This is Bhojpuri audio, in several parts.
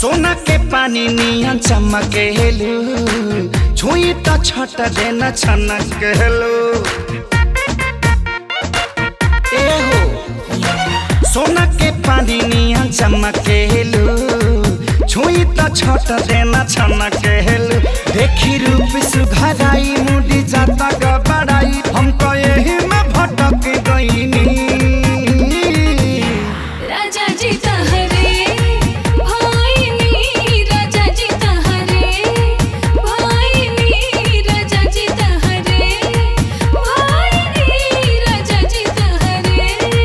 सोना के पानी नियन चमकेलु छुई त छट देना छनकेलु ए हो सोना के पानी नियन चमकेलु छुई त छट देना छनकेलु देखी रूप सुघराई मुड़ी जाता गबड़ाई हम तो यही में भटक गईनी राजा जी तहरे भाईनी राजा जी तहरे भाईनी राजा जी तहरे भाईनी राजा जी तहरे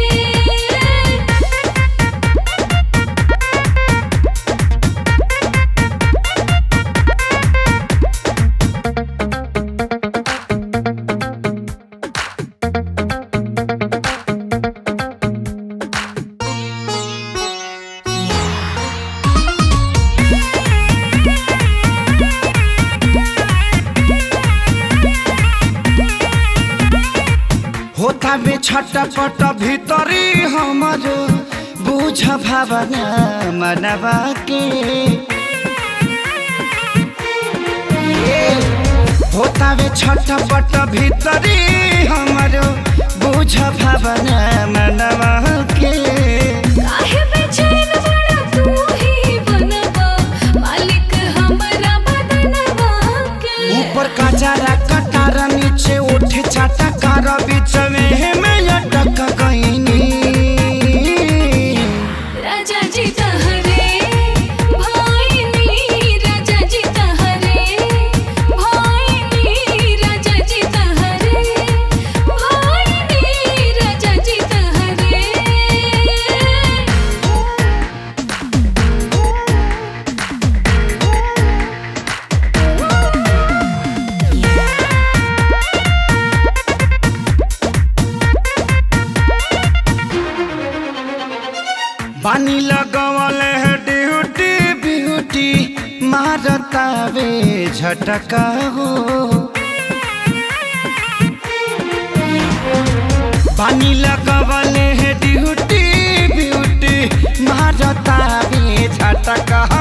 होता बे छटपट भीतरी हमर बुझ भावना मनवा के होता बे छटपट भीतरी हमर बुझ भावना मनवा के काहे बेचैन बड़ा तू ही बनवा मालिक हमरा बदनवा के ऊपर का जरा कटार नीचे उठ चाटा कार बीच में अटक गईनी राजा जी तहरे भाईनी राजा जी तहरे भाईनी राजा जी तहरे भाईनी राजा जी तहरे पानी लगवल है ड्यूटी ब्यूटी मारता वे झटका हो पानी लगवल है ड्यूटी ब्यूटी मारता वे झटका